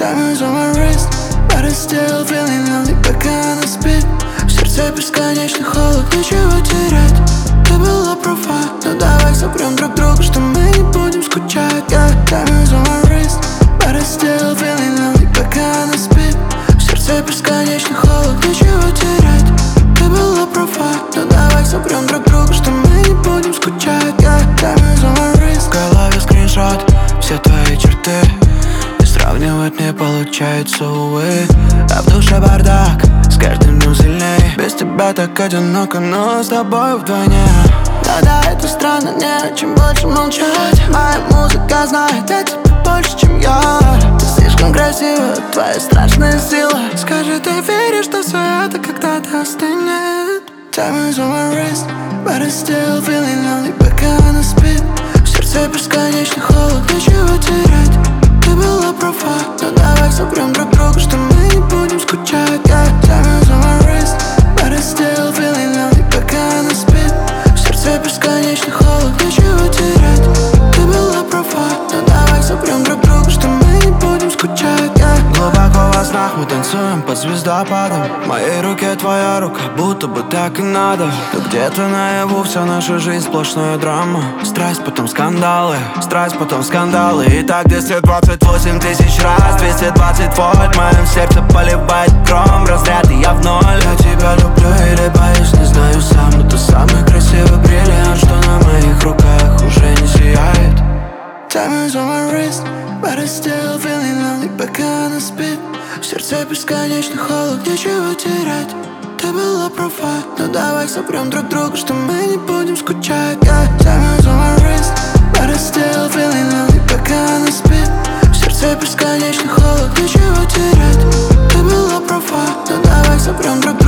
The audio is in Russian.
Time is on my wrist, but I'm still feeling lonely, пока она спит. В сердце бесконечный холод, нечего терять. Ты была права, но давай сопрем друг друга, что мы не будем скучать. Time is on my wrist, but I'm still feeling lonely, пока она спит. В сердце бесконечный холод, нечего терять. Ты была права, но давай сопрем друг друга, что мы не будем скучать. Time is on my wrist. В голове скриншот, все твои черты, и сравнивать не получается, увы. А в душе бардак, с каждым днем сильней. Без тебя так одиноко, но с тобой вдвойне. Да, это странно, не о чем больше молчать. Моя музыка знает о тебе больше, чем я. Ты слишком красива, твоя страшная сила. Скажи, ты веришь, что все это когда-то остынет? Time is on my wrist, but I'm still feeling lonely, пока она спит. В сердце бесконечный холод, нечего терять. Ты была права, но давай сопрем друг друга, что мы не будем скучать. Time is on my wrist, but I'm still feeling lonely, пока она спит. В сердце бесконечный холод, нечего терять. Ты была права, но давай сопрем друг друга, что мы не будем скучать. Глубоко во снах мы танцуем под звездопадом. В моей руке твоя рука, будто бы так и надо. Но где-то наяву вся наша жизнь сплошная драма. Страсть, потом скандалы, страсть, потом скандалы. И так 228 тысяч раз, 220 вольт. В моем сердце поливает гром, разряд, и я в ноль. Я тебя люблю или боюсь, не знаю сам. Но ты самый красивый бриллиант, что на моих руках уже не сияет. Time is on my wrist, but I'm still feeling lonely, пока она спит. В сердце бесконечный холод, нечего терять. Ты была права, но давай сопрем друг друга, что мы не будем скучать. Time is on my wrist, but I'm still feeling lonely, пока она спит. В сердце бесконечный холод, нечего терять. Ты была права, но давай сопрем друг друга.